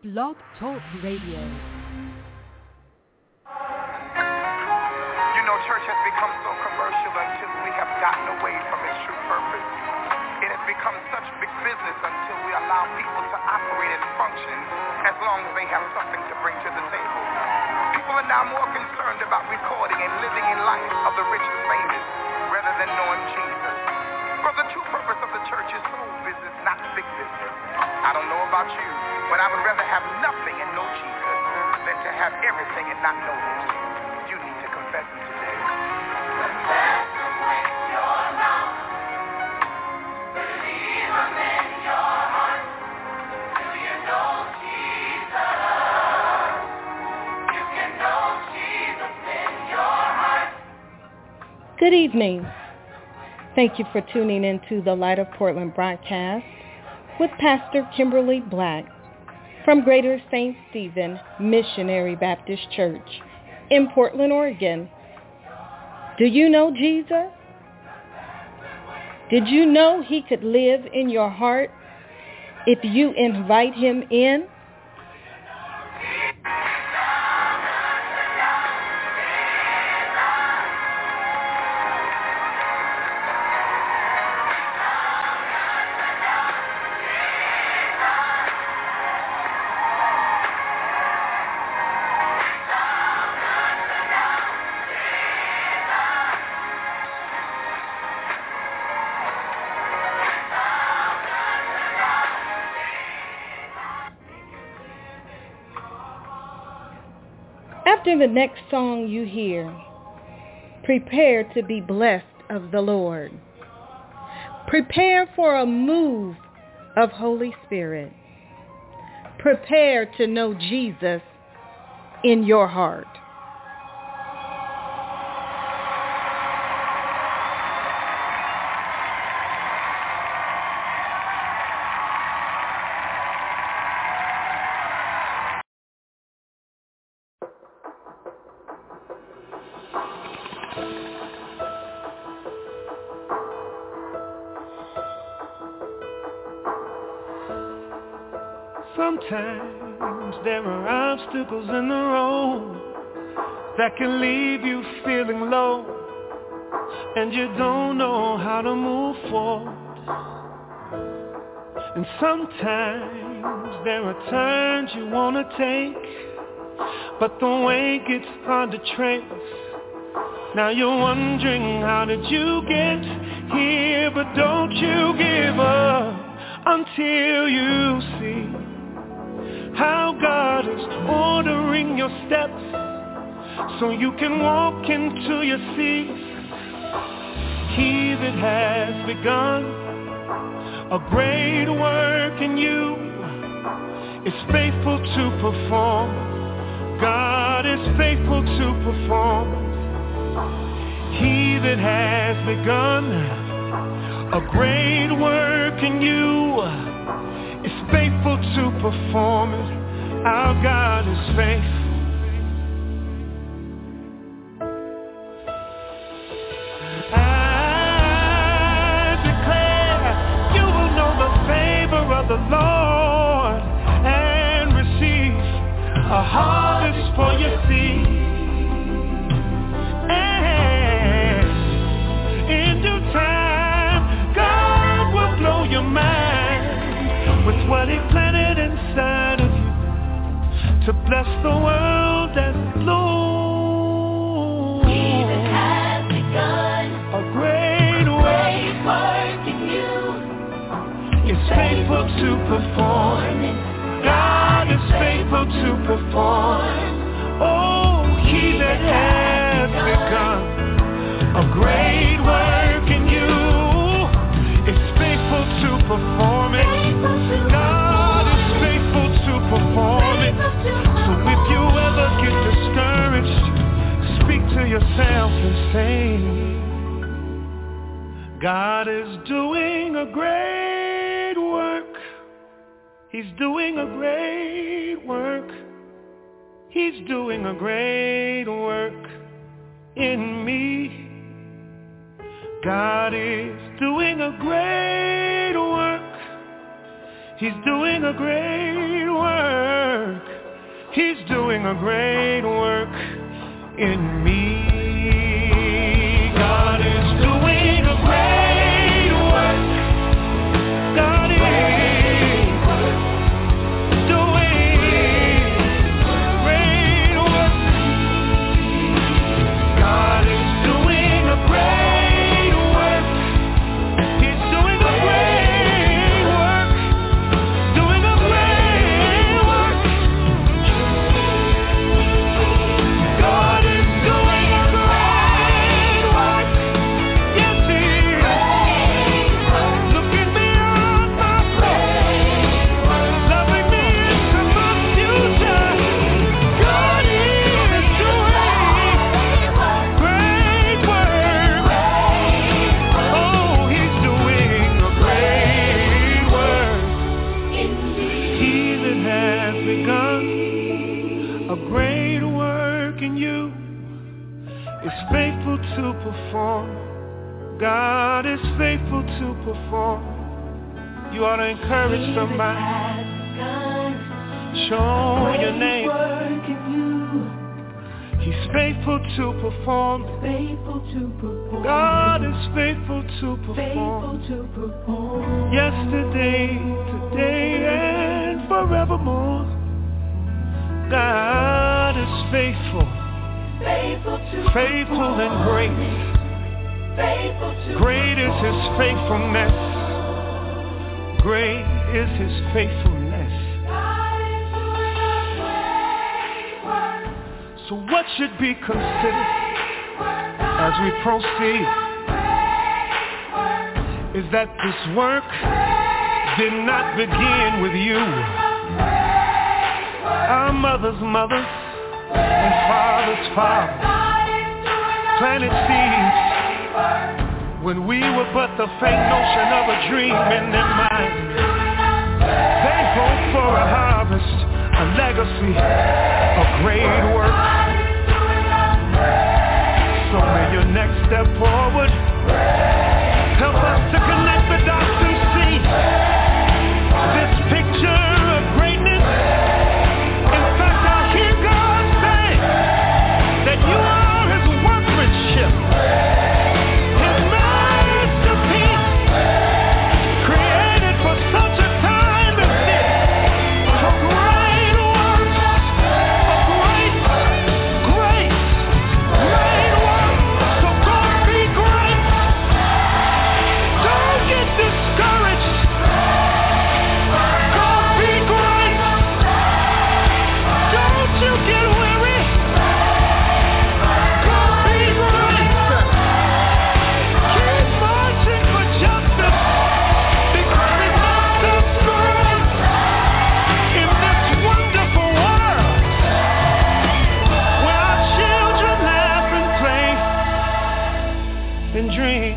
Blog Talk Radio. You know, church has become so commercial until we have gotten away from its true purpose. It has become such big business until we allow people to operate and function as long as they have something to bring to the table. People are now more concerned about recording and living in life of the rich and famous rather than knowing Jesus. But the true purpose of the church is soul business, not big business. I don't know about you, but I would rather have nothing and know Jesus than to have everything and not know him. You need to confess him today. Confess him with your mouth. Believe him in your heart. Do you know Jesus? You can know Jesus in your heart. Good evening. Thank you for tuning into the Light of Portland broadcast with Pastor Kimberly Black from Greater St. Stephen Missionary Baptist Church in Portland, Oregon. Do you know Jesus? Did you know he could live in your heart if you invite him in? After the next song you hear, prepare to be blessed of the Lord. Prepare for a move of Holy Spirit. Prepare to know Jesus in your heart. Sometimes there are obstacles in the road that can leave you feeling low, and you don't know how to move forward. And sometimes there are turns you want to take, but the way gets hard to trace. Now you're wondering, how did you get here? But don't you give up until you see how God is ordering your steps so you can walk into your seat. He that has begun a great work in you is faithful to perform. God is faithful to perform. He that has begun a great work in you is faithful to perform it. Our God is faithful. I declare you will know the favor of the Lord and receive a harvest for your seed. And in due time, God will blow your mind with what he planted inside of you to bless the world and Lord. He that has begun A great work in you is faithful to perform. God is faithful to perform. Oh, he that has begun a great work in you is faithful to perform it. God is faithful to perform it. So if you ever get discouraged, speak to yourself and say, God is doing a great work. He's doing a great work. He's doing a great work in me. God is doing a great work. He's doing a great work He's doing a great work in me. God is doing a great work. God is doing great work. God is doing a great work. He's doing a great work. Doing a great work. God is doing a great work. Yes, He is. Looking beyond my past, loving me into my future. God is doing great work. Oh, He's doing a great work. He that has begun a great work in you is faithful to perform. God is faithful to perform. You ought to encourage somebody. Show your name. He's faithful to perform. God is faithful to perform. Yesterday, today, and forevermore. God is faithful. Faithful and great. Great is His faithfulness. Great is His faithfulness. So what should be considered as we proceed is that this work did not begin with you. Our mothers' mothers and fathers' fathers planted seeds when we were but the faint notion of a dream in their mind. They hoped for a harvest, a legacy, a great work. So may your next step forward help us to connect the dots and see this picture of greatness. In fact, I hear God say that you are His workmanship, His masterpiece, created for such a time as this, for great works, a great work. So God be great. Don't get discouraged. God be great. Don't you get weary. God be great. Keep marching for justice, because it makes us great in this wonderful world where our children laugh and play and dream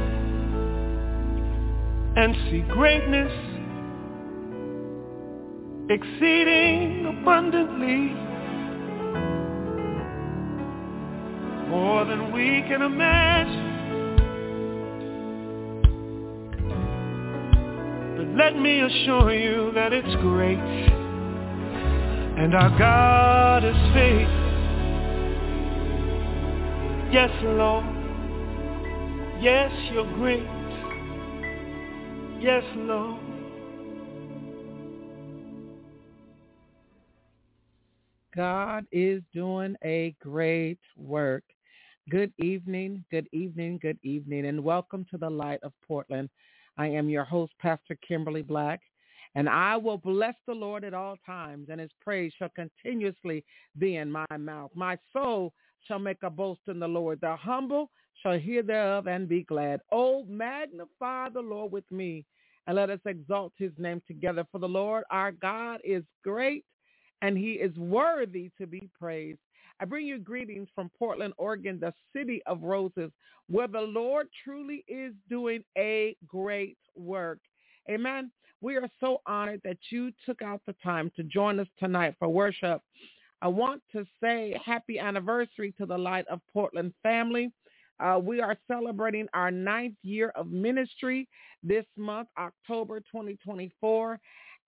and see greatness exceeding abundantly, more than we can imagine. But let me assure you that it's great, and our God is faithful. Yes, Lord. Yes, you're great. Yes, Lord. God is doing a great work. Good evening, good evening, good evening, and welcome to the Light of Portland. I am your host, Pastor Kimberly Black, and I will bless the Lord at all times, and His praise shall continuously be in my mouth. My soul shall make a boast in the Lord. The humble shall hear thereof and be glad. Oh, magnify the Lord with me, and let us exalt His name together. For the Lord our God is great, and He is worthy to be praised. I bring you greetings from Portland, Oregon, the city of roses, where the Lord truly is doing a great work. Amen. We are so honored that you took out the time to join us tonight for worship. I want to say happy anniversary to the Light of Portland family. We are celebrating our 9th year of ministry this month, October 2024.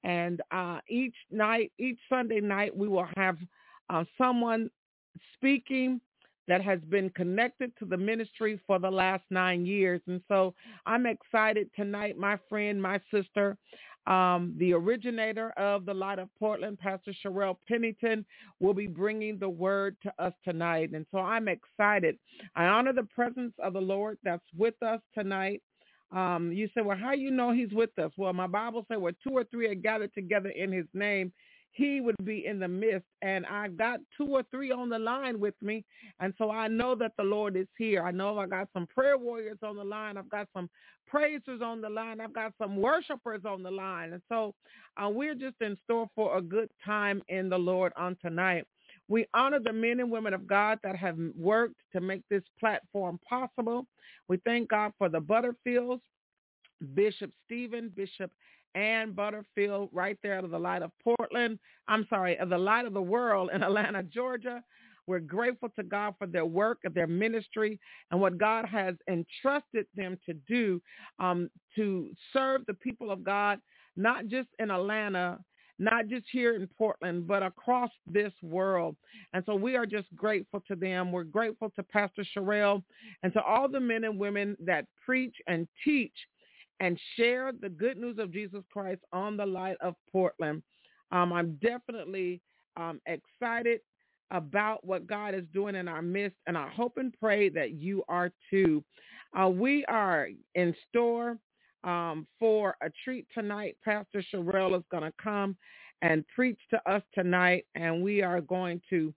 And each Sunday night, we will have someone speaking that has been connected to the ministry for the last 9 years. And so I'm excited tonight, my friend, my sister, the originator of the Light of Portland, Pastor Sherelle Pennington, will be bringing the word to us tonight. And so I'm excited. I honor the presence of the Lord that's with us tonight. You say, well, how you know he's with us? Well, my Bible says where 2 or 3 are gathered together in his name, he would be in the midst. And I've got 2 or 3 on the line with me. And so I know that the Lord is here. I know I got some prayer warriors on the line. I've got some praisers on the line. I've got some worshipers on the line. And so we're just in store for a good time in the Lord on tonight. We honor the men and women of God that have worked to make this platform possible. We thank God for the Butterfields, Bishop Stephen, Bishop Ann Butterfield, right there out of the Light of Portland. Of the Light of the World in Atlanta, Georgia. We're grateful to God for their work, their ministry, and what God has entrusted them to do to serve the people of God, not just in Atlanta, not just here in Portland, but across this world. And so we are just grateful to them. We're grateful to Pastor Sherelle and to all the men and women that preach and teach and share the good news of Jesus Christ on the Light of Portland. I'm definitely excited about what God is doing in our midst, and I hope and pray that you are too. We are in store for a treat tonight. Pastor Sherelle is going to come and preach to us tonight, and we are going to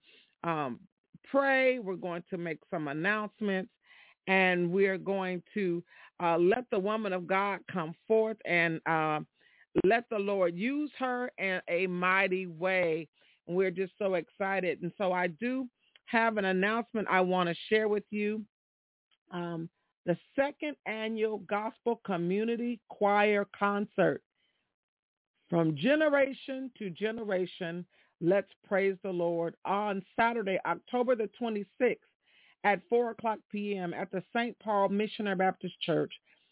pray. We're going to make some announcements, and we're going to let the woman of God come forth and let the Lord use her in a mighty way. We're just so excited. And so I do have an announcement I want to share with you. The second annual Gospel Community Choir Concert. From generation to generation, let's praise the Lord on Saturday, October the 26th at 4 o'clock p.m. at the St. Paul Missionary Baptist Church,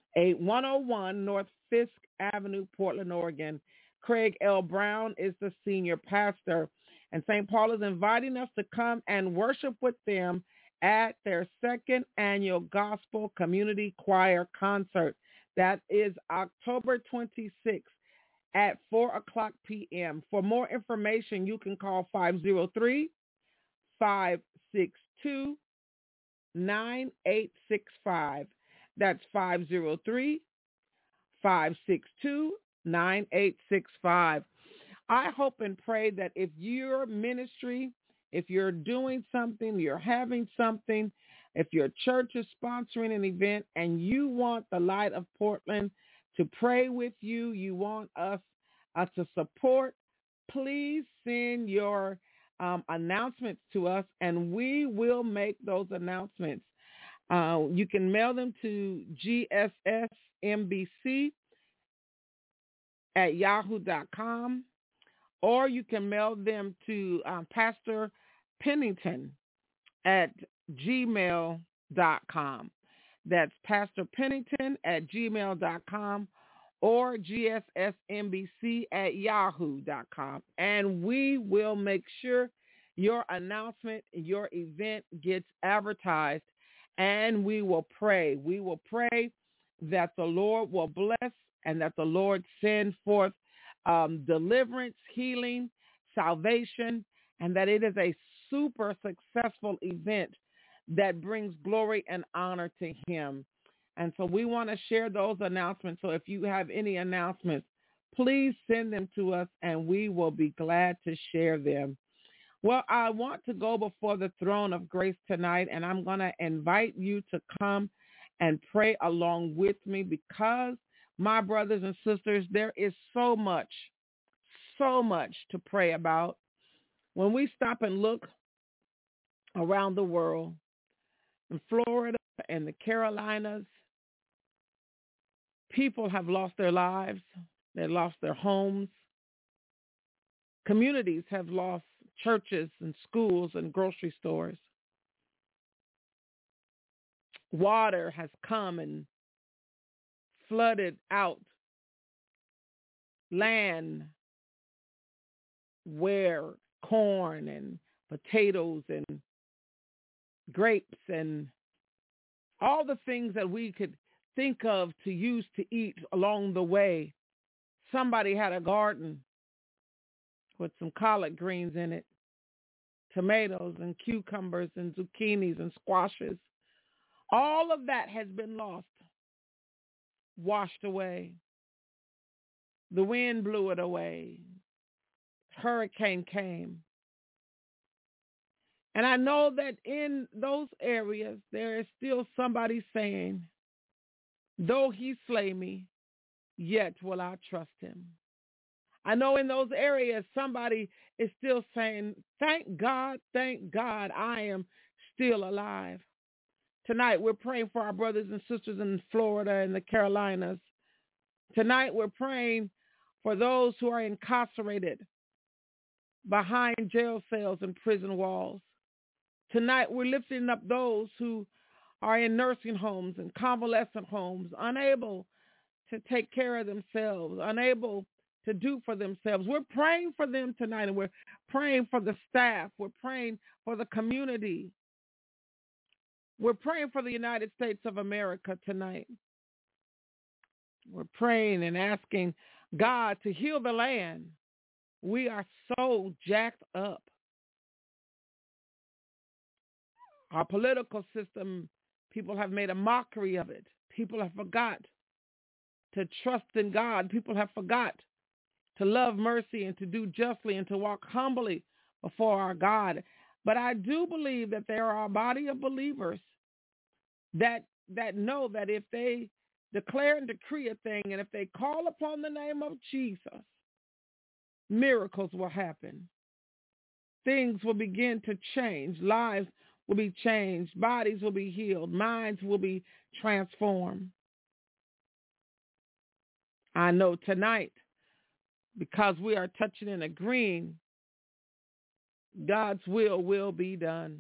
8101 North Fisk Avenue, Portland, Oregon. Craig L. Brown is the senior pastor, and St. Paul is inviting us to come and worship with them at their second annual Gospel Community Choir Concert. That is October 26th at 4 o'clock p.m. For more information, you can call 503-562-9865. That's 503-562-9865. I hope and pray that if your ministry, if you're doing something, you're having something, if your church is sponsoring an event and you want the Light of Portland to pray with you, you want us to support, please send your announcements to us, and we will make those announcements. You can mail them to gssmbc@yahoo.com, or you can mail them to Pastor Pennington at gmail.com. That's Pastor Pennington at gmail.com or gssmbc@yahoo.com. And we will make sure your announcement, your event gets advertised, and we will pray. We will pray that the Lord will bless and that the Lord send forth deliverance, healing, salvation, and that it is a super successful event that brings glory and honor to him. And so we want to share those announcements. So if you have any announcements, please send them to us, and we will be glad to share them. Well, I want to go before the throne of grace tonight, and I'm going to invite you to come and pray along with me, because, my brothers and sisters, there is so much to pray about. When we stop and look around the world, in Florida and the Carolinas, people have lost their lives. They lost their homes. Communities have lost churches and schools and grocery stores. Water has come and flooded out land where corn and potatoes and grapes and all the things that we could think of to use to eat along the way. Somebody had a garden with some collard greens in it, tomatoes and cucumbers and zucchinis and squashes. All of that has been lost, washed away. The wind blew it away. Hurricane came. And I know that in those areas, there is still somebody saying, though he slay me, yet will I trust him. I know in those areas, somebody is still saying, thank God, I am still alive. Tonight, we're praying for our brothers and sisters in Florida and the Carolinas. Tonight, we're praying for those who are incarcerated behind jail cells and prison walls. Tonight, we're lifting up those who are in nursing homes and convalescent homes, unable to take care of themselves, unable to do for themselves. We're praying for them tonight, and we're praying for the staff. We're praying for the community. We're praying for the United States of America tonight. We're praying and asking God to heal the land. We are so jacked up. Our political system, people have made a mockery of it. People have forgot to trust in God. People have forgot to love mercy and to do justly and to walk humbly before our God. But I do believe that there are a body of believers that know that if they declare and decree a thing and if they call upon the name of Jesus, miracles will happen. Things will begin to change. Lives will be changed. Bodies will be healed. Minds will be transformed. I know tonight, because we are touching and agreeing, God's will be done.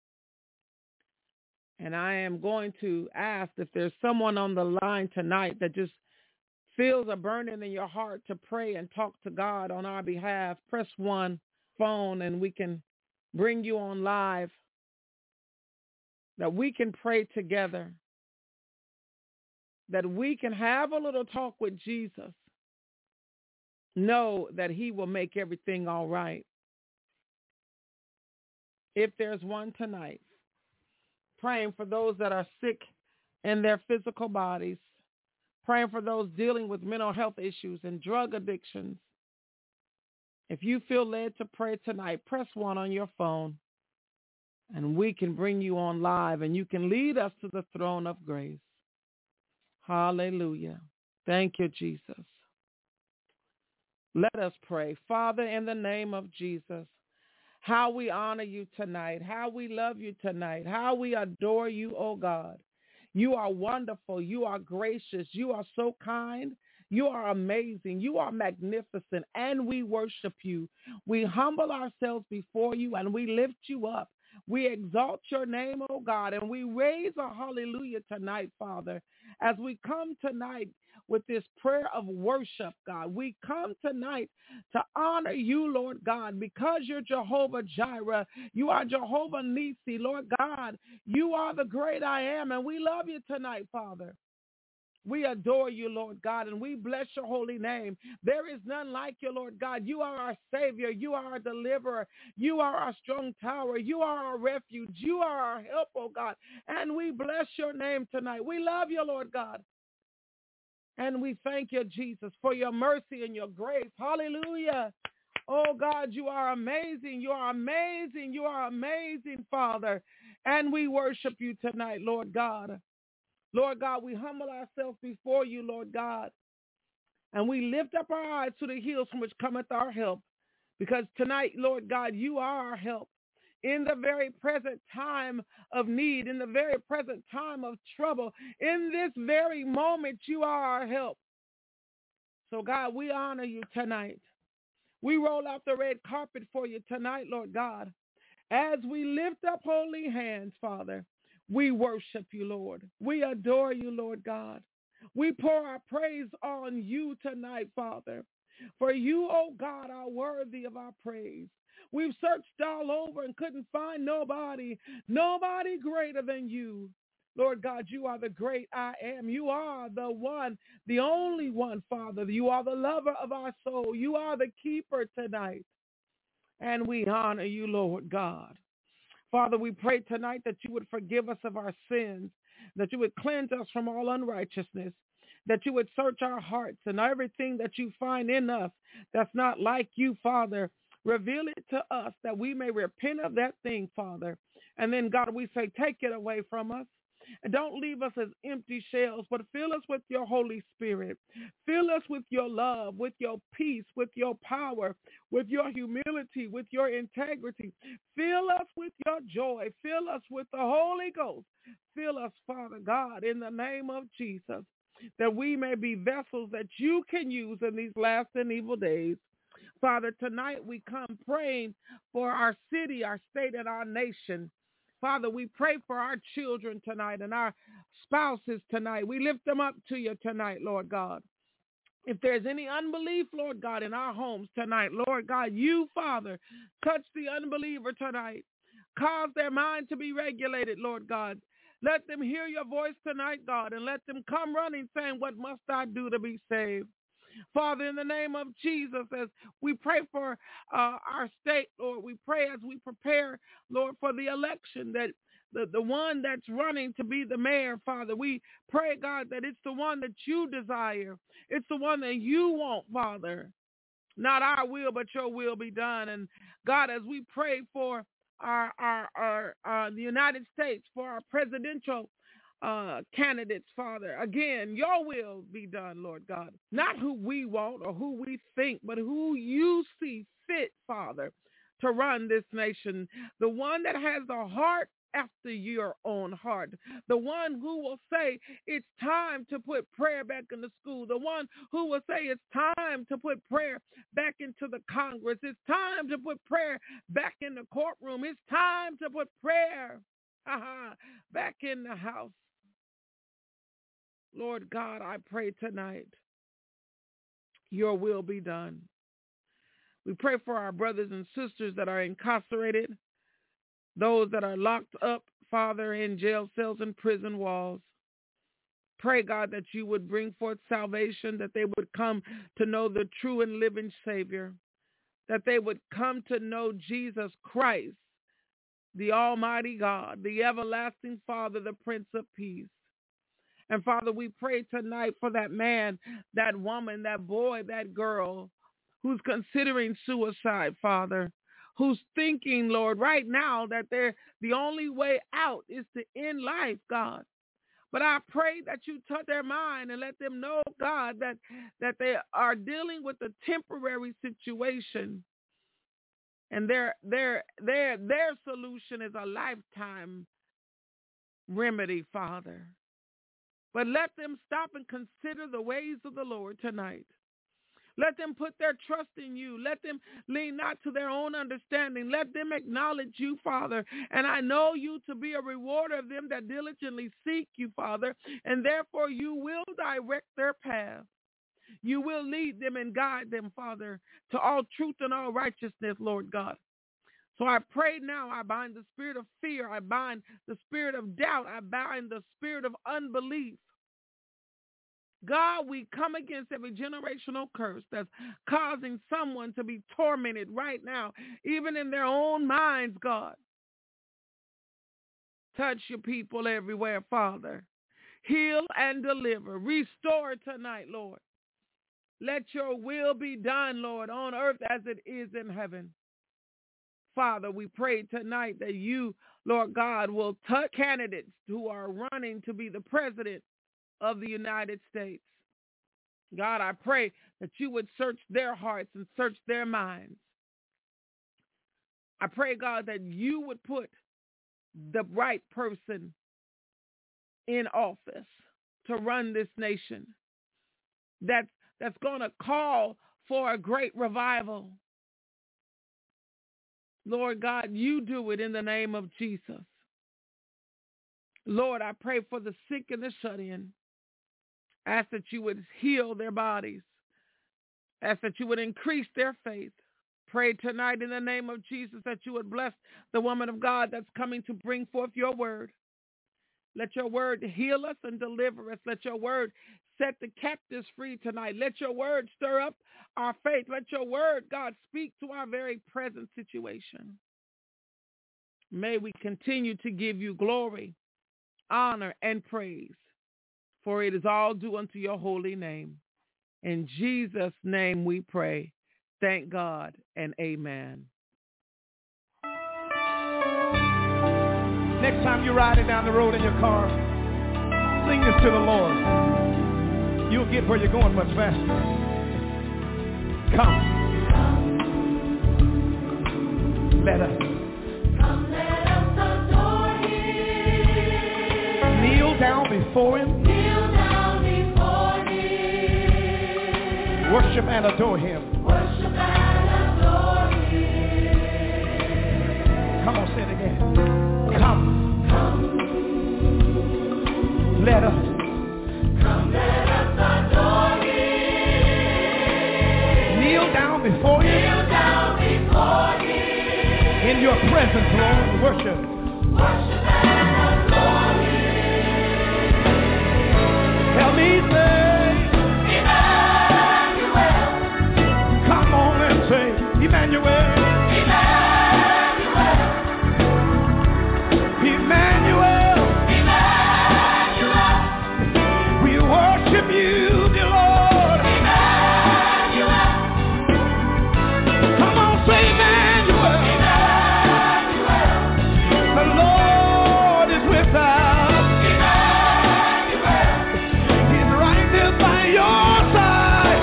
And I am going to ask if there's someone on the line tonight that just feels a burning in your heart to pray and talk to God on our behalf. Press 1 phone and we can bring you on live, that we can pray together, that we can have a little talk with Jesus. Know that he will make everything all right. If there's one tonight, praying for those that are sick in their physical bodies, praying for those dealing with mental health issues and drug addictions. If you feel led to pray tonight, press 1 on your phone, and we can bring you on live, and you can lead us to the throne of grace. Hallelujah. Thank you, Jesus. Let us pray. Father, in the name of Jesus, how we honor you tonight, how we love you tonight, how we adore you, oh God. You are wonderful. You are gracious. You are so kind. You are amazing. You are magnificent, and we worship you. We humble ourselves before you, and we lift you up. We exalt your name, oh God, and we raise a hallelujah tonight, Father, as we come tonight with this prayer of worship, God. We come tonight to honor you, Lord God, because you're Jehovah Jireh. You are Jehovah Nisi, Lord God. You are the great I am, and we love you tonight, Father. We adore you, Lord God, and we bless your holy name. There is none like you, Lord God. You are our Savior. You are our deliverer. You are our strong tower. You are our refuge. You are our help, oh God, and we bless your name tonight. We love you, Lord God. And we thank you, Jesus, for your mercy and your grace. Hallelujah. Oh, God, you are amazing. You are amazing. You are amazing, Father. And we worship you tonight, Lord God. Lord God, we humble ourselves before you, Lord God. And we lift up our eyes to the hills from which cometh our help. Because tonight, Lord God, you are our help. In the very present time of need, in the very present time of trouble, in this very moment, you are our help. So, God, we honor you tonight. We roll out the red carpet for you tonight, Lord God. As we lift up holy hands, Father, we worship you, Lord. We adore you, Lord God. We pour our praise on you tonight, Father. For you, oh God, are worthy of our praise. We've searched all over and couldn't find nobody greater than you. Lord God, you are the great I am. You are the one, the only one, Father. You are the lover of our soul. You are the keeper tonight. And we honor you, Lord God. Father, we pray tonight that you would forgive us of our sins, that you would cleanse us from all unrighteousness, that you would search our hearts and everything that you find in us that's not like you, Father. Reveal it to us that we may repent of that thing, Father. And then, God, we say, take it away from us. And don't leave us as empty shells, but fill us with your Holy Spirit. Fill us with your love, with your peace, with your power, with your humility, with your integrity. Fill us with your joy. Fill us with the Holy Ghost. Fill us, Father God, in the name of Jesus, that we may be vessels that you can use in these last and evil days. Father, tonight we come praying for our city, our state, and our nation. Father, we pray for our children tonight and our spouses tonight. We lift them up to you tonight, Lord God. If there's any unbelief, Lord God, in our homes tonight, Lord God, you, Father, touch the unbeliever tonight. Cause their mind to be regulated, Lord God. Let them hear your voice tonight, God, and let them come running saying, what must I do to be saved? Father, in the name of Jesus, as we pray for our state, Lord, we pray as we prepare, Lord, for the election, that the one that's running to be the mayor, Father, we pray, God, that it's the one that you desire. It's the one that you want, Father. Not our will, but your will be done. And God, as we pray for the United States, for our presidential candidates, Father, again, your will be done, Lord God. Not who we want or who we think, but who you see fit, Father, to run this nation. The one that has a heart after your own heart. The one who will say it's time to put prayer back in the school. The one who will say it's time to put prayer back into the Congress. It's time to put prayer back in the courtroom. It's time to put prayer back in the house. Lord God, I pray tonight, your will be done. We pray for our brothers and sisters that are incarcerated, those that are locked up, Father, in jail cells and prison walls. Pray, God, that you would bring forth salvation, that they would come to know the true and living Savior, that they would come to know Jesus Christ, the Almighty God, the everlasting Father, the Prince of Peace. And Father, we pray tonight for that man, that woman, that boy, that girl who's considering suicide, Father, who's thinking, Lord, right now that the only way out is to end life, God. But I pray that you touch their mind and let them know, God, that they are dealing with a temporary situation. And their solution is a lifetime remedy, Father. But let them stop and consider the ways of the Lord tonight. Let them put their trust in you. Let them lean not to their own understanding. Let them acknowledge you, Father. And I know you to be a rewarder of them that diligently seek you, Father. And therefore you will direct their path. You will lead them and guide them, Father, to all truth and all righteousness, Lord God. So I pray now, I bind the spirit of fear. I bind the spirit of doubt. I bind the spirit of unbelief. God, we come against every generational curse that's causing someone to be tormented right now, even in their own minds, God. Touch your people everywhere, Father. Heal and deliver. Restore tonight, Lord. Let your will be done, Lord, on earth as it is in heaven. Father, we pray tonight that you, Lord God, will touch candidates who are running to be the president of the United States. God, I pray that you would search their hearts and search their minds. I pray, God, that you would put the right person in office to run this nation that's going to call for a great revival. Lord God, you do it in the name of Jesus. Lord, I pray for the sick and the shut-in. Ask that you would heal their bodies. Ask that you would increase their faith. Pray tonight in the name of Jesus that you would bless the woman of God that's coming to bring forth your word. Let your word heal us and deliver us. Let your word set the captives free tonight. Let your word stir up our faith. Let your word, God, speak to our very present situation. May we continue to give you glory, honor, and praise, for it is all due unto your holy name. In Jesus' name we pray. Thank God and amen. Next time you're riding down the road in your car, sing this to the Lord. You'll get where you're going much faster. Come. Let us. Come, let us adore Him. Kneel down before Him. Kneel down before Him. Worship and adore Him. Worship and adore Him. Come on, say it again. Come. Come. Let us. Come, let us adore Him. Kneel down before Him. Kneel down before Him. In your presence, Lord. Worship. Worship and adore Him. Help me say. Emmanuel. Come on and say, Emmanuel. Emmanuel. We worship you, dear Lord. Come on, say Emmanuel. The Lord is with us. He's right there by your side.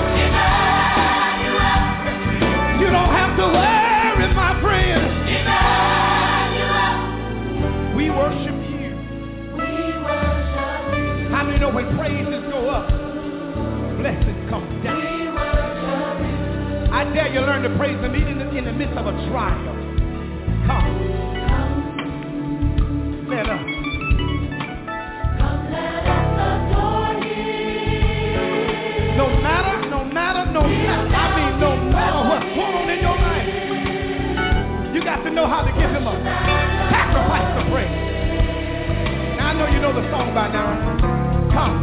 You don't have to worry, my friend. We worship you. How many know when praises go up, blessings come down? I dare you learn to praise Him even in the midst of a trial. Come. Let us. No matter, I mean no matter what's going on in your life, you got to know how to give Him a sacrifice of praise. Now I know you know the song by now. Come.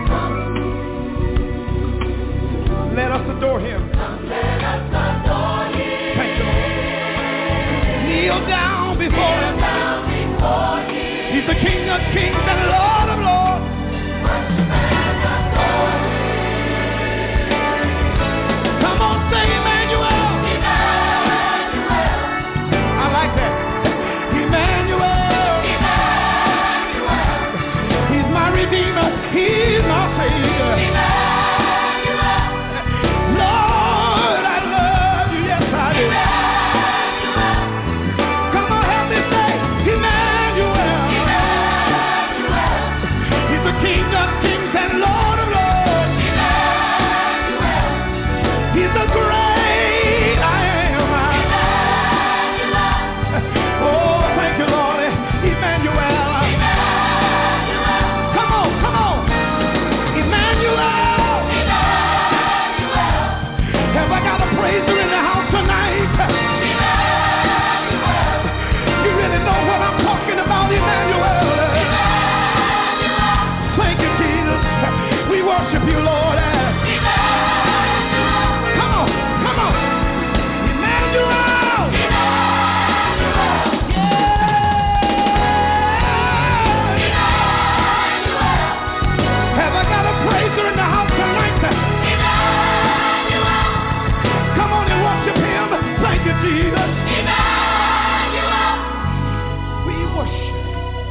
Let us adore Him. Thank you, Lord. Kneel down before Him. He's the King of kings and Lord of lords. Come on, say Emmanuel. I like that. Emmanuel. He's my Redeemer. He's my Savior. Lord, I love you. Yes, I do. Come on, help me say Emmanuel. He's the King of kings and Lord of lords. He's the great I am. Oh, thank you, Lord. Emmanuel. Come on. Emmanuel. Have I got a praiser in the house tonight? You really know what I'm talking about, Emmanuel. Thank you, Jesus. We worship you, Lord. Come on. Emmanuel. Have I got a praiser in the house tonight? Come on and worship Him. Thank you, Jesus. We worship.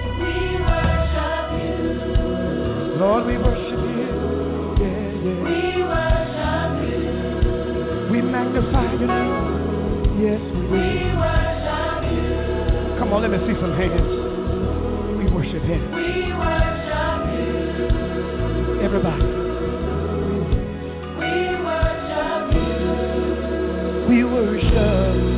Lord, we worship you. Yeah. We magnify your name. Yes, we worship you. Come on, let me see some hands. We worship Him. Everybody. We worship you.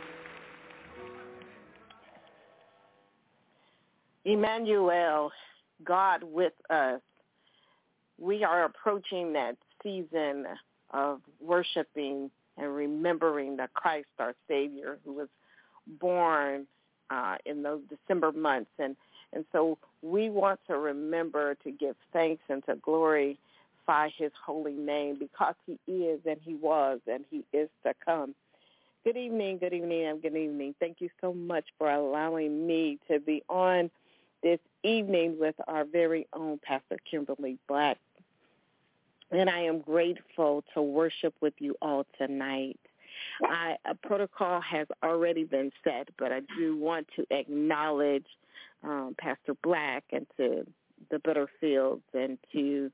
Emmanuel, God with us. We are approaching that season of worshiping and remembering that Christ, our Savior, who was born in those December months. And so we want to remember to give thanks and to glorify his holy name, because he is and he was and he is to come. Good evening, good evening, and good evening. Thank you so much for allowing me to be on this evening with our very own Pastor Kimberly Black. And I am grateful to worship with you all tonight. A protocol has already been set, but I do want to acknowledge Pastor Black and to the Butterfields and to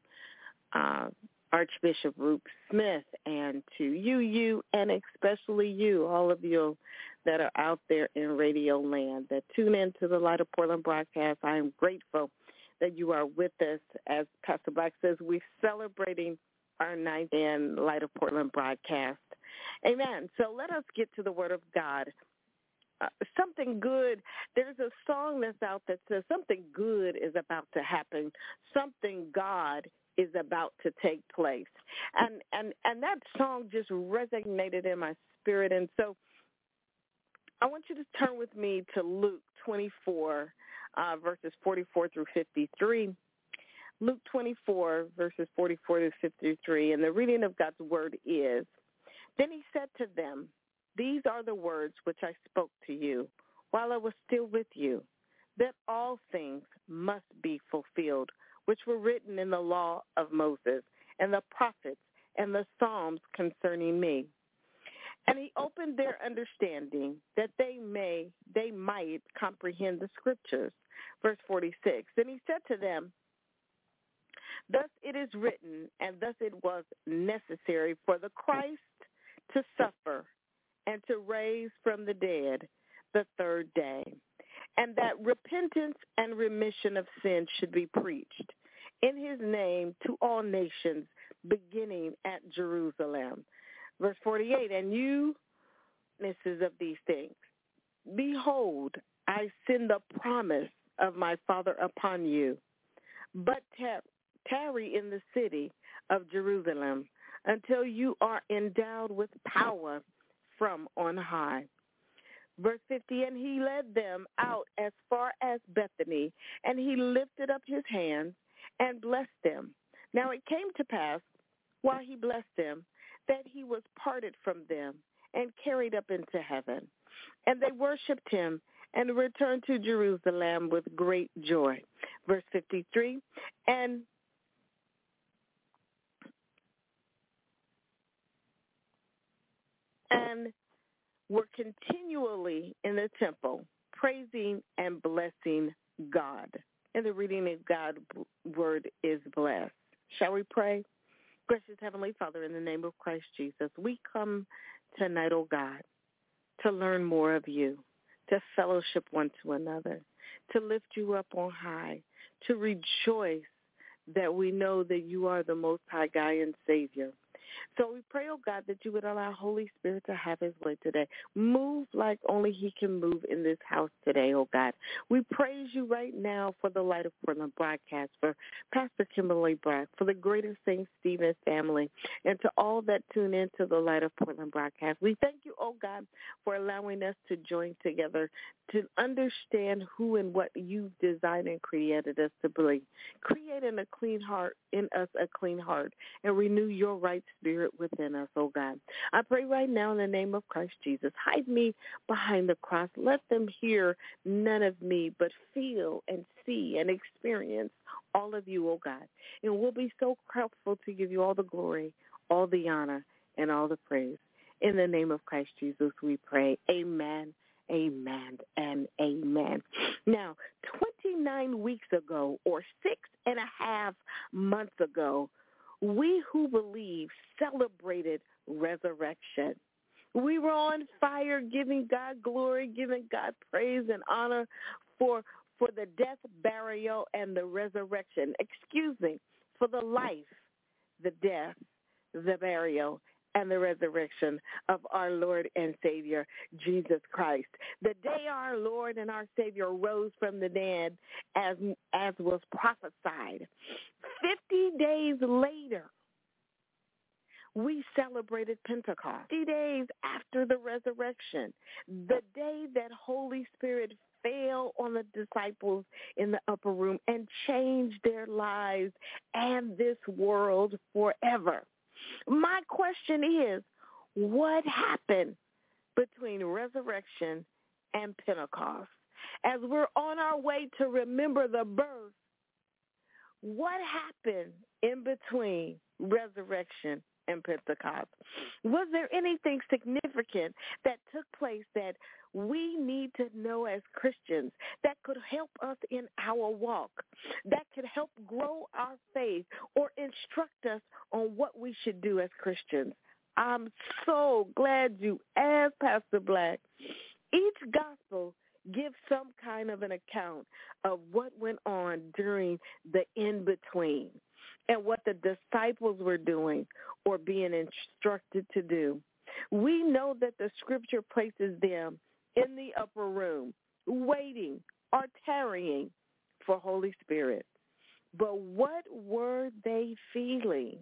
Archbishop Roop Smith and to you, and especially you, all of you that are out there in radio land that tune in to the Light of Portland broadcast. I am grateful that you are with us. As Pastor Black says, we're celebrating our 9th in Light of Portland broadcast. Amen. So let us get to the Word of God. Something good. There's a song that's out that says something good is about to happen. Something God is about to take place. And that song just resonated in my spirit. And so I want you to turn with me to Luke 24, verses 44 through 53. Luke 24, verses 44 to 53. And the reading of God's word is, "Then he said to them, 'These are the words which I spoke to you while I was still with you, that all things must be fulfilled, which were written in the law of Moses and the prophets and the Psalms concerning me.' And he opened their understanding that they might comprehend the scriptures." Verse 46, "Then he said to them, 'Thus it is written, and thus it was necessary for the Christ to suffer and to raise from the dead the third day, and that repentance and remission of sins should be preached in his name to all nations, beginning at Jerusalem.' Verse 48, "And you, witnesses of these things, behold, I send the promise of my Father upon you, but tarry in the city of Jerusalem until you are endowed with power from on high." Verse 50, "And he led them out as far as Bethany, and he lifted up his hands and blessed them. Now it came to pass, while he blessed them, that he was parted from them and carried up into heaven. And they worshipped him and returned to Jerusalem with great joy." Verse 53, and were continually in the temple, praising and blessing God. And the reading of God's word is blessed. Shall we pray? Gracious Heavenly Father, in the name of Christ Jesus, we come tonight, oh God, to learn more of you, to fellowship one to another, to lift you up on high, to rejoice that we know that you are the Most High God and Savior. So we pray, oh God, that you would allow Holy Spirit to have his way today. Move like only he can move in this house today, oh God. We praise you right now for the Light of Portland broadcast, for Pastor Kimberly Black, for the Greater St. Stephen family, and to all that tune in to the Light of Portland broadcast. We thank you, oh God, for allowing us to join together to understand who and what you've designed and created us to be. Create in us a clean heart, and renew your right spirit within us, oh God. I pray right now in the name of Christ Jesus, hide me behind the cross. Let them hear none of me, but feel and see and experience all of you, oh God. And we'll be so grateful to give you all the glory, all the honor, and all the praise. In the name of Christ Jesus, we pray. Amen. Amen and amen. Now, 29 weeks ago, or 6.5 months ago, we who believe celebrated resurrection. We were on fire, giving God glory, giving God praise and honor for the death, burial, and the resurrection. For the life, the death, the burial, and the resurrection of our Lord and Savior, Jesus Christ. The day our Lord and our Savior rose from the dead, as was prophesied. 50 days later, we celebrated Pentecost. 50 days after the resurrection, the day that Holy Spirit fell on the disciples in the upper room and changed their lives and this world forever. My question is, what happened between resurrection and Pentecost? As we're on our way to remember the birth, what happened in between resurrection and Pentecost? Was there anything significant that took place that we need to know as Christians that could help us in our walk, that could help grow our faith or instruct us on what we should do as Christians? I'm so glad you asked, Pastor Black. Each gospel gives some kind of an account of what went on during the in-between and what the disciples were doing or being instructed to do. We know that the scripture places them in the upper room, waiting or tarrying for Holy Spirit. But what were they feeling?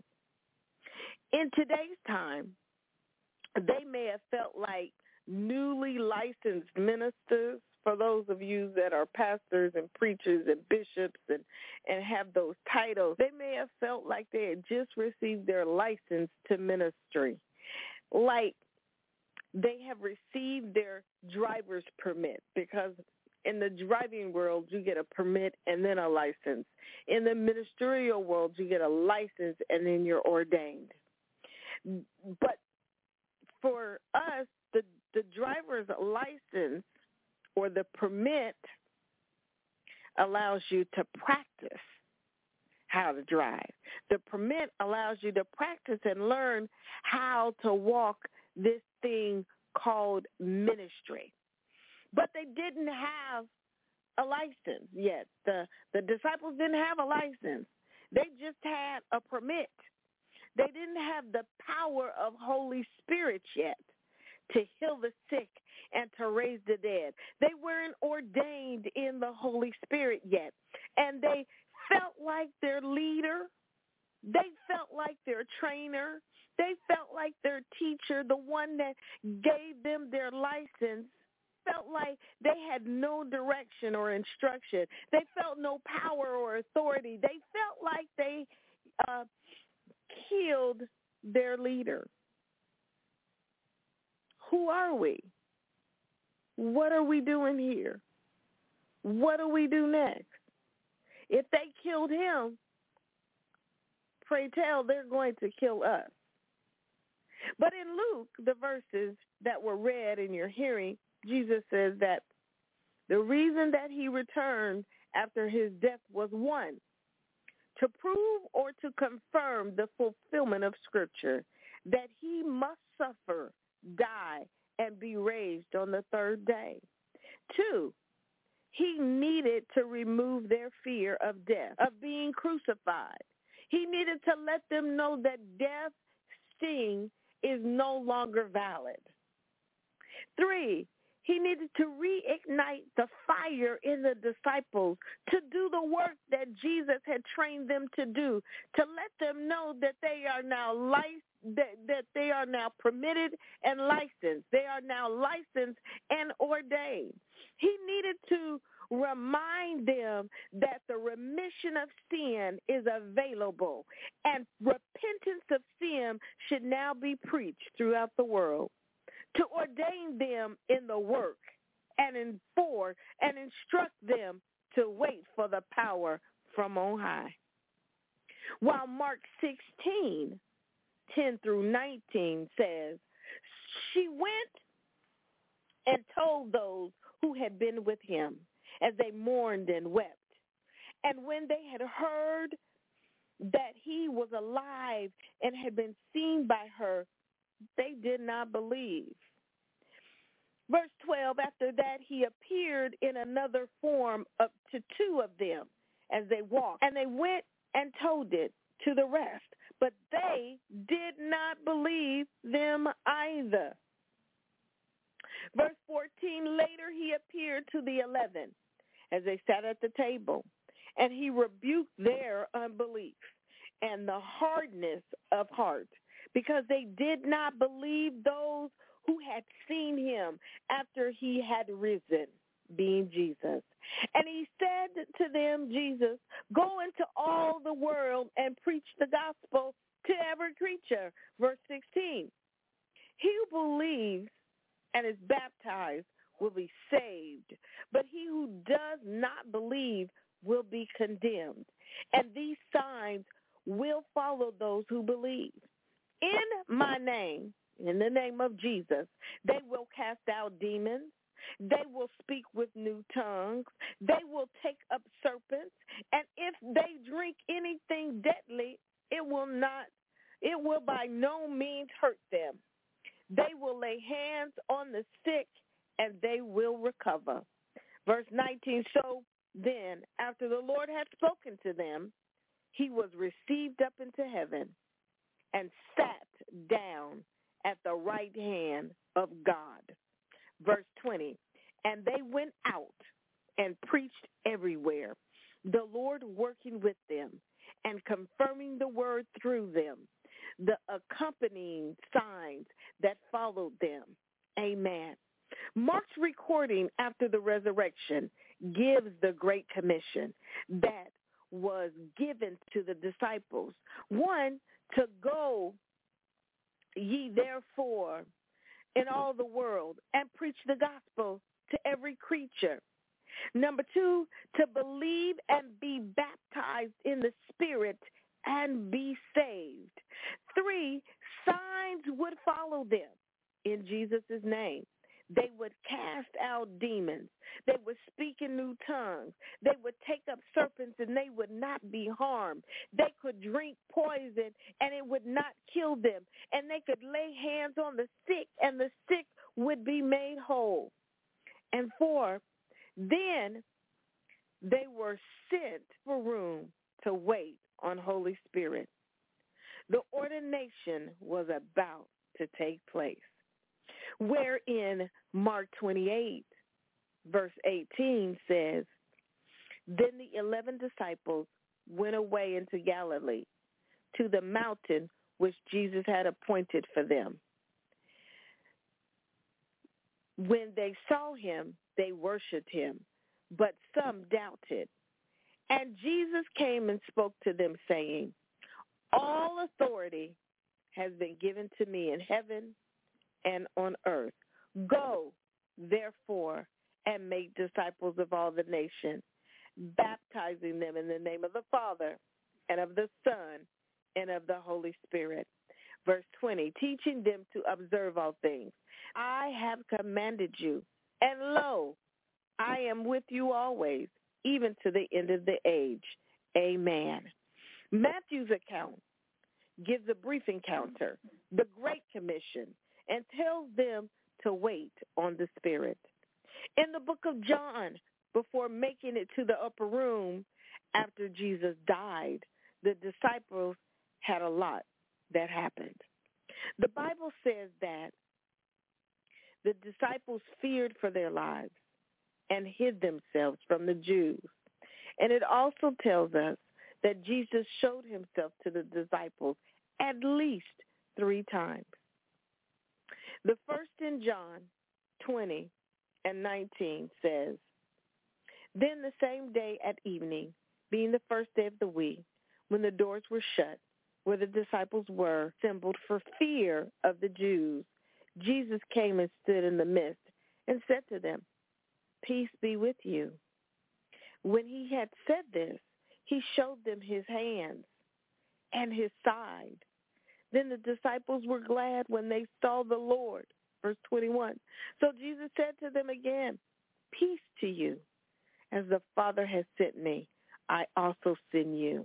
In today's time, they may have felt like newly licensed ministers, for those of you that are pastors and preachers and bishops and have those titles. They may have felt like they had just received their license to ministry, like they have received their driver's permit, because in the driving world, you get a permit and then a license. In the ministerial world, you get a license and then you're ordained. But for us, the driver's license or the permit allows you to practice how to drive. The permit allows you to practice and learn how to walk this thing called ministry. But they didn't have a license yet. The disciples didn't have a license. They just had a permit. They didn't have the power of Holy Spirit yet to heal the sick and to raise the dead. They weren't ordained in the Holy Spirit yet. And they felt like their leader. They felt like their trainer. They felt like their teacher, the one that gave them their license, felt like they had no direction or instruction. They felt no power or authority. They felt like they killed their leader. Who are we? What are we doing here? What do we do next? If they killed him, pray tell, they're going to kill us. But in Luke, the verses that were read in your hearing, Jesus says that the reason that he returned after his death was, one, to prove or to confirm the fulfillment of Scripture, that he must suffer, die, and be raised on the third day. Two, he needed to remove their fear of death, of being crucified. He needed to let them know that death's sting is no longer valid. Three, he needed to reignite the fire in the disciples to do the work that Jesus had trained them to do, to let them know that they are now that they are now permitted and licensed. They are now licensed and ordained. He needed to remind them that the remission of sin is available and repentance of sin should now be preached throughout the world, to ordain them in the work and instruct them to wait for the power from on high. While Mark 16:10-19 says, she went and told those who had been with him as they mourned and wept. And when they had heard that he was alive and had been seen by her, they did not believe. Verse 12, after that he appeared in another form to two of them as they walked, and they went and told it to the rest. but they did not believe them either. Verse 14, later he appeared to the 11 as they sat at the table, and he rebuked their unbelief and the hardness of heart, because they did not believe those who had seen him after he had risen, being Jesus. And he said to them, Jesus, go into all the world and preach the gospel to every creature. Verse 16, he who believes and is baptized will be saved, but he who does not believe will be condemned. And these signs will follow those who believe. In my name, in the name of Jesus, they will cast out demons. They will speak with new tongues. They will take up serpents. And if they drink anything deadly, it will by no means hurt them. They will lay hands on the sick and they will recover. Verse 19, so then, after the Lord had spoken to them, he was received up into heaven and sat down at the right hand of God. Verse 20, and they went out and preached everywhere, the Lord working with them and confirming the word through them, the accompanying signs that followed them. Amen. Mark's recording after the resurrection gives the Great Commission that was given to the disciples. One, to go ye therefore in all the world and preach the gospel to every creature. Number two, to believe and be baptized in the Spirit and be saved. Three, signs would follow them in Jesus' name. They would cast out demons. They would speak in new tongues. They would take up serpents and they would not be harmed. They could drink poison and it would not kill them. And they could lay hands on the sick and the sick would be made whole. And four, then they were sent for room to wait on Holy Spirit. The ordination was about to take place, wherein Mark 28, verse 18 says, then the 11 disciples went away into Galilee to the mountain which Jesus had appointed for them. When they saw him, they worshipped him, but some doubted. And Jesus came and spoke to them, saying, all authority has been given to me in heaven and on earth. Go, therefore, and make disciples of all the nations, baptizing them in the name of the Father and of the Son and of the Holy Spirit. Verse 20, teaching them to observe all things I have commanded you. And lo, I am with you always, even to the end of the age. Amen. Matthew's account gives a brief encounter, the Great Commission, and tells them to wait on the Spirit. In the book of John, before making it to the upper room after Jesus died, the disciples had a lot that happened. The Bible says that the disciples feared for their lives and hid themselves from the Jews. And it also tells us that Jesus showed himself to the disciples at least 3 times. The first in John 20 and 19 says, then the same day at evening, being the first day of the week, when the doors were shut, where the disciples were assembled for fear of the Jews, Jesus came and stood in the midst and said to them, peace be with you. When he had said this, he showed them his hands and his side. Then the disciples were glad when they saw the Lord. Verse 21. So Jesus said to them again, peace to you. As the Father has sent me, I also send you.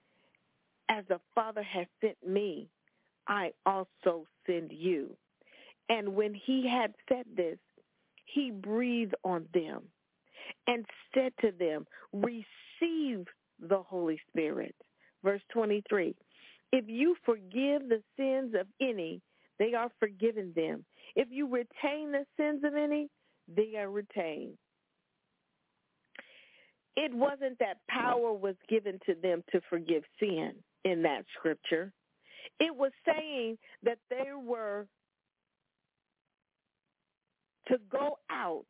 As the Father has sent me, I also send you. And when he had said this, he breathed on them and said to them, receive the Holy Spirit. Verse 23. If you forgive the sins of any, they are forgiven them. If you retain the sins of any, they are retained. It wasn't that power was given to them to forgive sin in that scripture. It was saying that they were to go out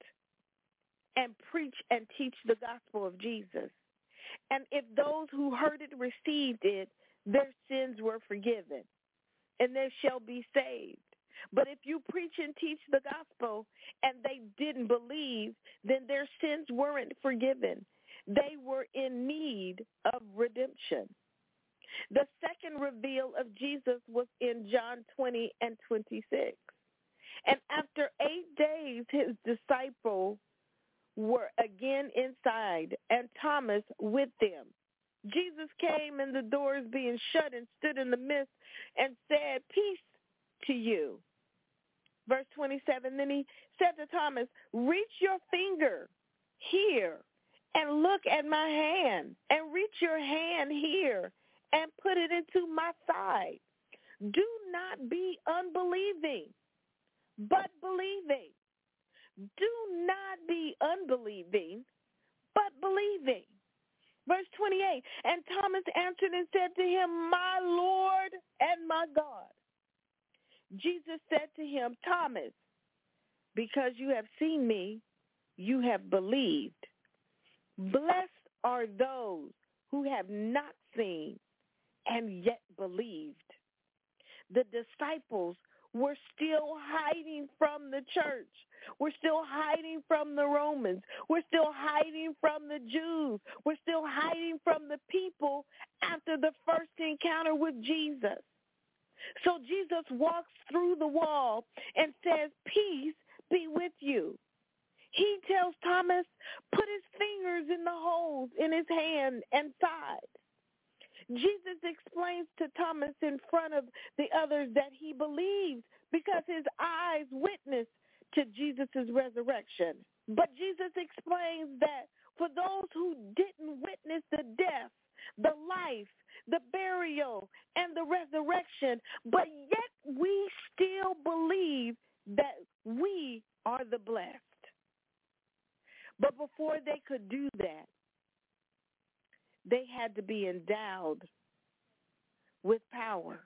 and preach and teach the gospel of Jesus. And if those who heard it received it, their sins were forgiven, and they shall be saved. But if you preach and teach the gospel and they didn't believe, then their sins weren't forgiven. They were in need of redemption. The second reveal of Jesus was in John 20 and 26. And after 8 days, his disciples were again inside, and Thomas with them. Jesus came, and the doors being shut, and stood in the midst and said, "Peace to you." Verse 27, then he said to Thomas, "Reach your finger here and look at my hand, and reach your hand here and put it into my side. Do not be unbelieving, but believing." Do not be unbelieving, but believing. Verse 28, and Thomas answered and said to him, "My Lord and my God." Jesus said to him, "Thomas, because you have seen me, you have believed. Blessed are those who have not seen and yet believed." The disciples were still hiding from the church. We're still hiding from the Romans. We're still hiding from the Jews. We're still hiding from the people after the first encounter with Jesus. So Jesus walks through the wall and says, "Peace be with you." He tells Thomas, "Put his fingers in the holes in his hand and side." Jesus explains to Thomas in front of the others that he believes because his eyes witnessed to Jesus' resurrection. But Jesus explains that for those who didn't witness the death, the life, the burial, and the resurrection, but yet we still believe that we are the blessed. But before they could do that, they had to be endowed with power.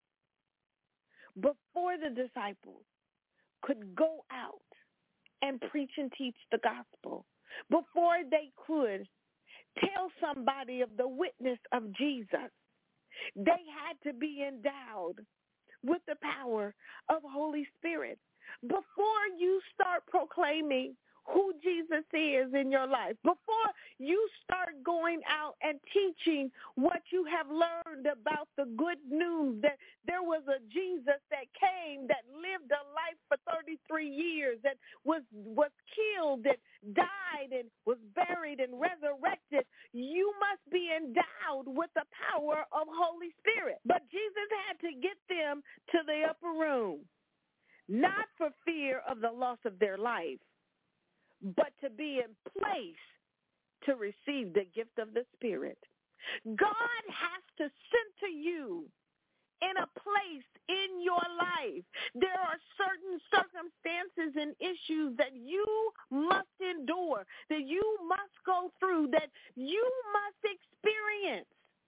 Before the disciples could go out and preach and teach the gospel, before they could tell somebody of the witness of Jesus, they had to be endowed with the power of Holy Spirit. Before you start proclaiming who Jesus is in your life, before you start going out and teaching what you have learned about the good news that there was a Jesus that came, that lived a life for 33 years, that was killed, that died and was buried and resurrected, you must be endowed with the power of Holy Spirit. But Jesus had to get them to the upper room, not for fear of the loss of their life, but to be in place to receive the gift of the Spirit. God has to center you in a place in your life. There are certain circumstances and issues that you must endure, that you must go through, that you must experience,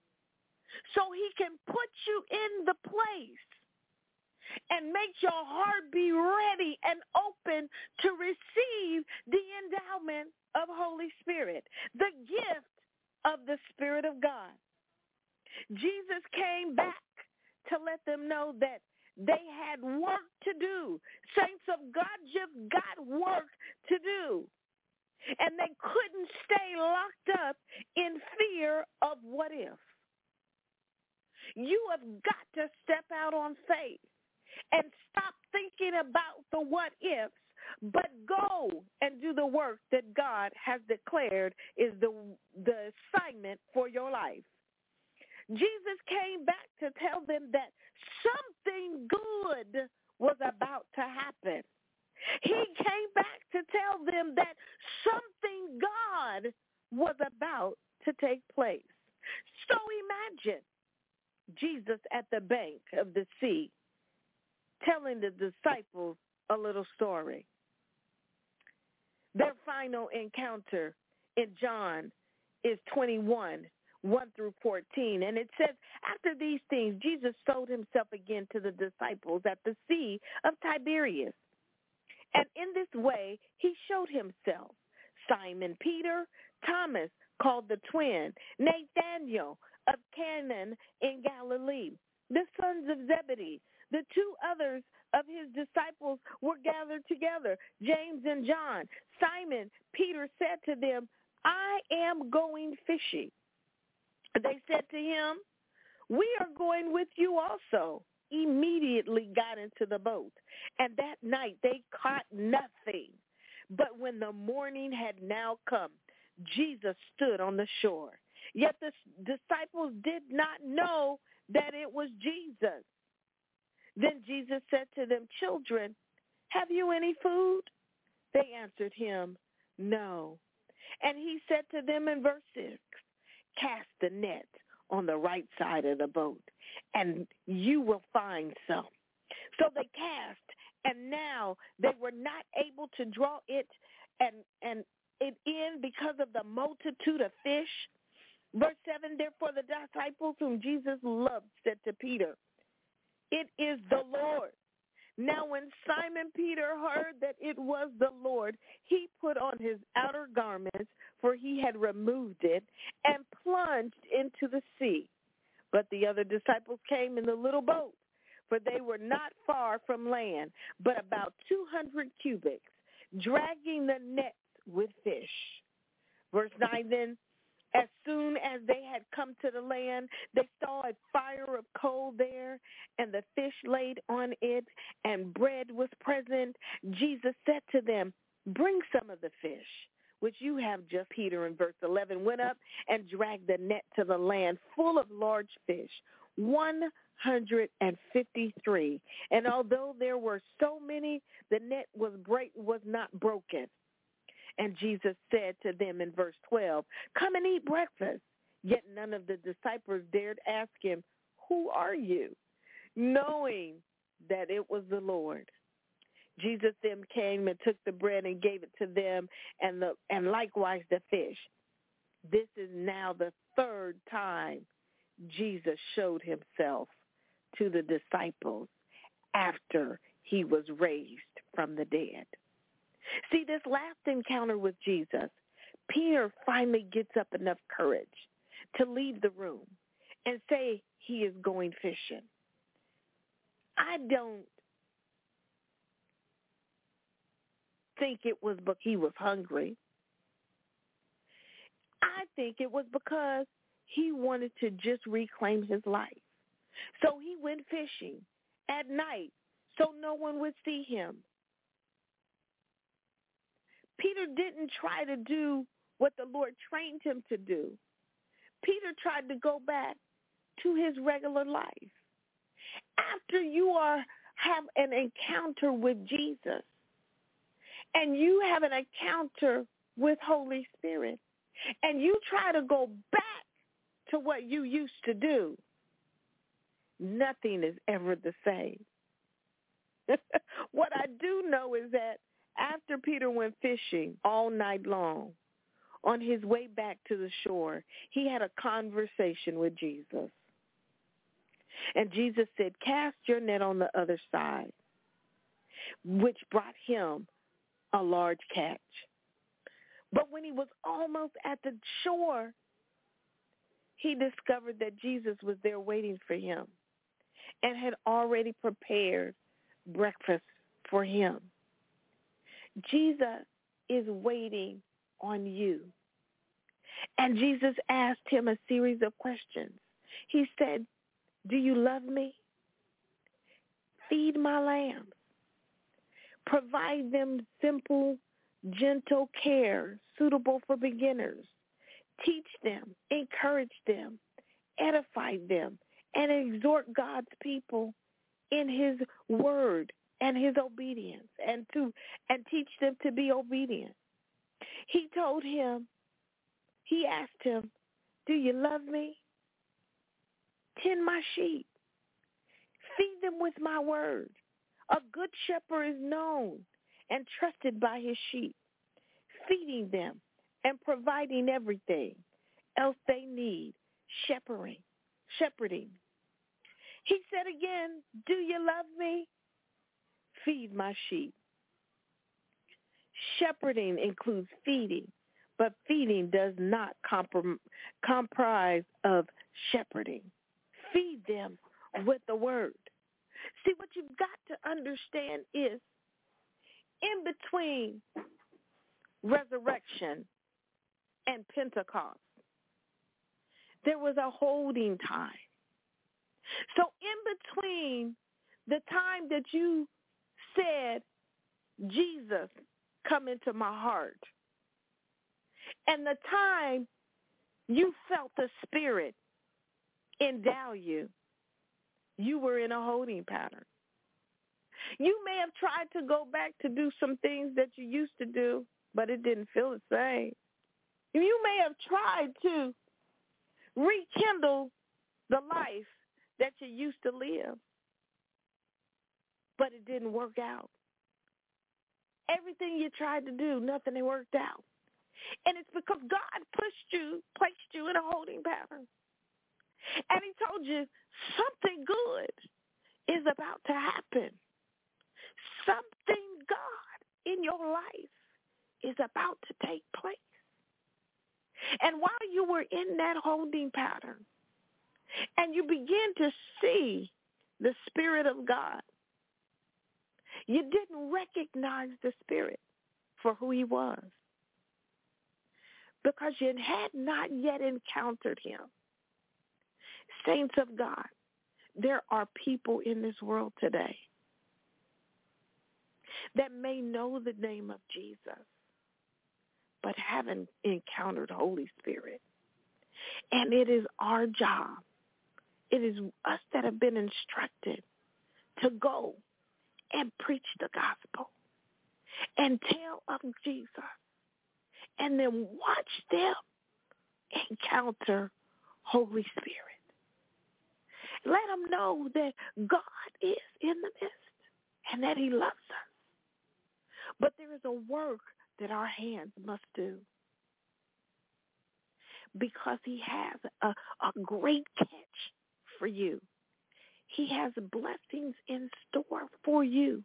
so he can put you in the place and make your heart be ready and open to receive the endowment of Holy Spirit, the gift of the Spirit of God. Jesus came back to let them know that they had work to do. Saints of God just got work to do. And they couldn't stay locked up in fear of what if. You have got to step out on faith and stop thinking about the what ifs, but go and do the work that God has declared is the assignment for your life. Jesus came back to tell them that something good was about to happen. He came back to tell them that something God was about to take place. So imagine Jesus at the bank of the sea, telling the disciples a little story. Their final encounter in John is 21, 1 through 14. And it says, after these things, Jesus showed himself again to the disciples at the Sea of Tiberias. And in this way, he showed himself. Simon Peter, Thomas, called the twin, Nathanael of Cana in Galilee, the sons of Zebedee. The two others of his disciples were gathered together, James and John. Simon Peter said to them, I am going fishing. They said to him, we are going with you also. Immediately got into the boat, and that night they caught nothing. But when the morning had now come, Jesus stood on the shore. Yet the disciples did not know that it was Jesus. Then Jesus said to them, children, have you any food? They answered him, no. And he said to them in verse 6, cast the net on the right side of the boat, and you will find some. So they cast, and now they were not able to draw it and it in because of the multitude of fish. Verse 7, therefore the disciples whom Jesus loved said to Peter, it is the Lord. Now when Simon Peter heard that it was the Lord, he put on his outer garments, for he had removed it, and plunged into the sea. But the other disciples came in the little boat, for they were not far from land, but about 200 cubits, dragging the nets with fish. Verse 9 then, as soon as they had come to the land, they saw a fire of coal there, and the fish laid on it, and bread was present. Jesus said to them, bring some of the fish, which you have just. Peter in verse 11 went up and dragged the net to the land full of large fish, 153. And although there were so many, the net was not broken. And Jesus said to them in verse 12, come and eat breakfast. Yet none of the disciples dared ask him, who are you? Knowing that it was the Lord. Jesus then came and took the bread and gave it to them, and likewise the fish. This is now the third time Jesus showed himself to the disciples after he was raised from the dead. See, this last encounter with Jesus, Peter finally gets up enough courage to leave the room and say he is going fishing. I don't think it was because he was hungry. I think it was because he wanted to just reclaim his life. So he went fishing at night so no one would see him. Peter didn't try to do what the Lord trained him to do. Peter tried to go back to his regular life. After you have an encounter with Jesus and you have an encounter with Holy Spirit and you try to go back to what you used to do, nothing is ever the same. What I do know is that after Peter went fishing all night long, on his way back to the shore, he had a conversation with Jesus. And Jesus said, cast your net on the other side, which brought him a large catch. But when he was almost at the shore, he discovered that Jesus was there waiting for him and had already prepared breakfast for him. Jesus is waiting on you. And Jesus asked him a series of questions. He said, do you love me? Feed my lambs. Provide them simple, gentle care suitable for beginners. Teach them, encourage them, edify them, and exhort God's people in his word and his obedience, and teach them to be obedient. He asked him, do you love me? Tend my sheep. Feed them with my word. A good shepherd is known and trusted by his sheep, feeding them and providing everything else they need, shepherding. He said again, do you love me? Feed my sheep. Shepherding includes feeding, but feeding does not comprise of shepherding. Feed them with the word. See, what you've got to understand is in between resurrection and Pentecost, there was a holding time. So in between the time that you said, Jesus, come into my heart, and the time you felt the Spirit endow you, you were in a holding pattern. You may have tried to go back to do some things that you used to do, but it didn't feel the same. You may have tried to rekindle the life that you used to live, but it didn't work out. Everything you tried to do, nothing had worked out. And it's because God placed you in a holding pattern. And he told you something good is about to happen. Something God in your life is about to take place. And while you were in that holding pattern and you begin to see the Spirit of God, you didn't recognize the Spirit for who he was because you had not yet encountered him. Saints of God, there are people in this world today that may know the name of Jesus but haven't encountered Holy Spirit. And it is our job, it is us that have been instructed to go and preach the gospel and tell of Jesus and then watch them encounter Holy Spirit. Let them know that God is in the midst and that he loves us. But there is a work that our hands must do because he has a great catch for you. He has blessings in store for you,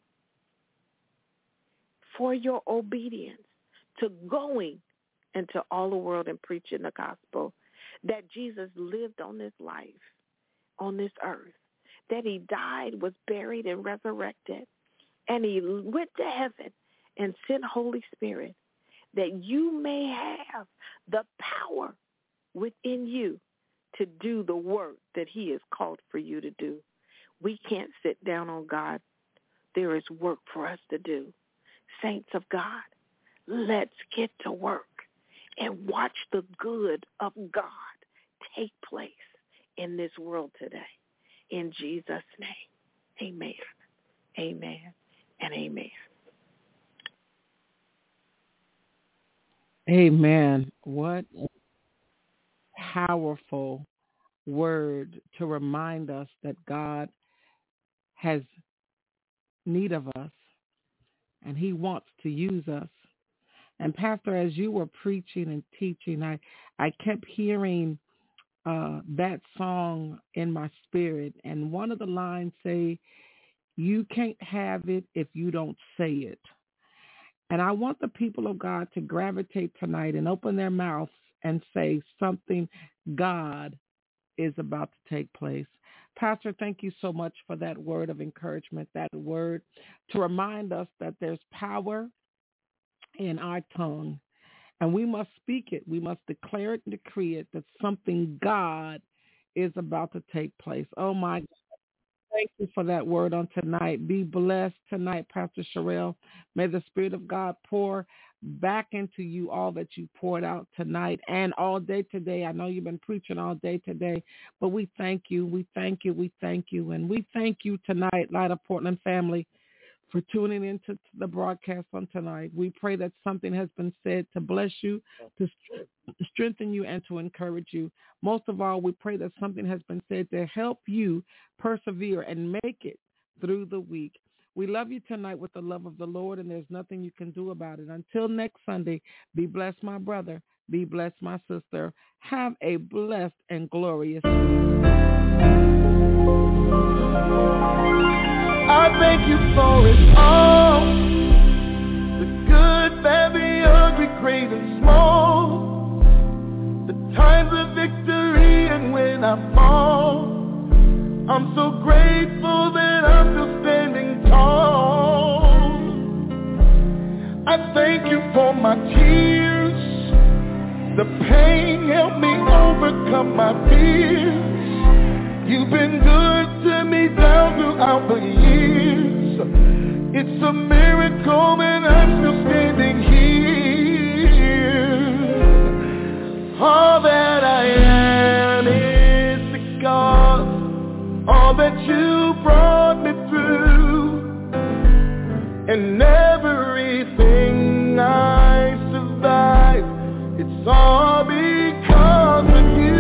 for your obedience to going into all the world and preaching the gospel, that Jesus lived on this life, on this earth, that he died, was buried, and resurrected, and he went to heaven and sent Holy Spirit, that you may have the power within you to do the work that he has called for you to do. We can't sit down on God. There is work for us to do. Saints of God, let's get to work and watch the good of God take place in this world today. In Jesus' name, amen, amen, and amen. Amen. What a powerful word to remind us that God has need of us and he wants to use us. And Pastor, as you were preaching and teaching, I kept hearing that song in my spirit. And one of the lines say, you can't have it if you don't say it. And I want the people of God to gravitate tonight and open their mouths and say something God is about to take place. Pastor, thank you so much for that word of encouragement, that word to remind us that there's power in our tongue, and we must speak it. We must declare it and decree it that something God is about to take place. Oh, my God. Thank you for that word on tonight. Be blessed tonight, Pastor Sherelle. May the Spirit of God pour back into you all that you poured out tonight and all day today. I know you've been preaching all day today, but we thank you. We thank you. We thank you. And we thank you tonight, Light of Portland family, for tuning into the broadcast on tonight. We pray that something has been said to bless you, to strengthen you, and to encourage you. Most of all, we pray that something has been said to help you persevere and make it through the week. We love you tonight with the love of the Lord, and there's nothing you can do about it. Until next Sunday, be blessed, my brother. Be blessed, my sister. Have a blessed and glorious week. I thank you for it all, the good, bad, the ugly, great and small, the times of victory and when I fall. I'm so grateful that I'm still standing tall. I thank you for my tears, the pain helped me overcome my fears. You've been good to me down throughout the years. It's a miracle that I'm still standing here. All that I am is because all that you brought me through, and everything I survived, it's all because of you.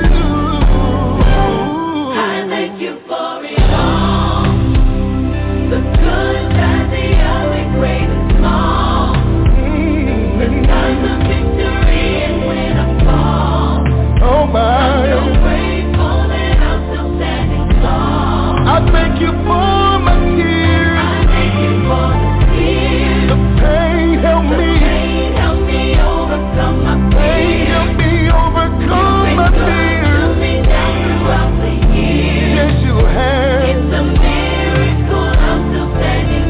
Thank you for it all, the good, bad, the ugly, great and small, the times of victory and when I fall. Oh my, I'm so grateful that I'm still standing tall. I thank you for my tears, I thank you for the tears, the pain helped me overcome my fears. Pain helped me overcome my fears. Me down throughout the years. Yes, you have. It's a miracle I'm still standing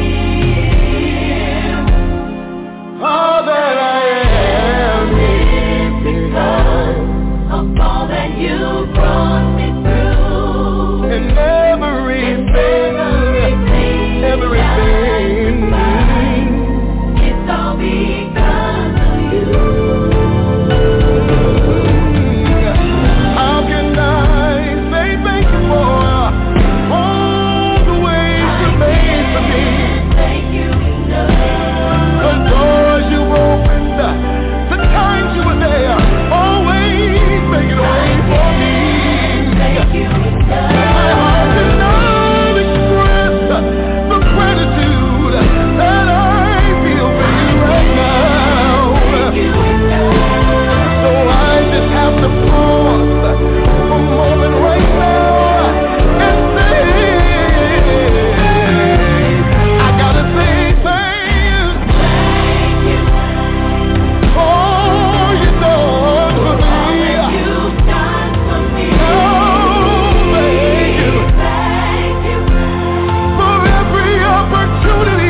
here. All that I am is because of all that you brought me through, and everything it's all because of you. How can I say thank you for all the ways you made for me? Thank you enough. The doors you opened, the times you were there, always making a way for me. Thank you enough. My heart cannot express the gratitude that I feel for you right now. So I just have to pause for a moment right now and say, I gotta say thanks for all you done for me. Thank you For every opportunity.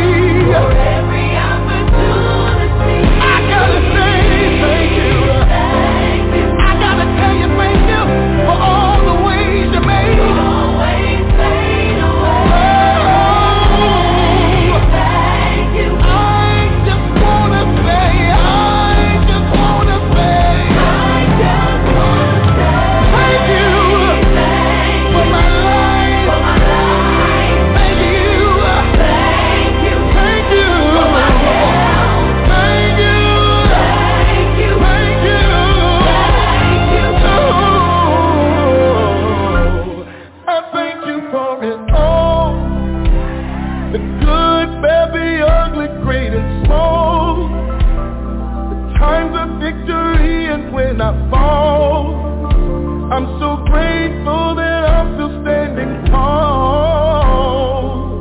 I gotta say thank you. I gotta tell you thank you for all the ways you made. Always made a way. Thank you. I just wanna say thank you. Thank you for my life. Thank you. Thank you. Thank you. I thank you for it all, the good, bad, the ugly, great and small, the times of victory and when I fall. I'm so grateful that I'm still standing tall.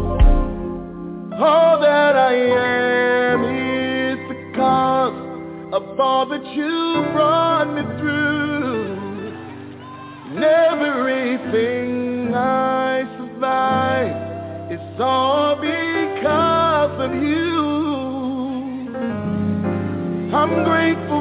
All that I am is because of all that you brought me through, and everything I survived, it's all because of you. I'm grateful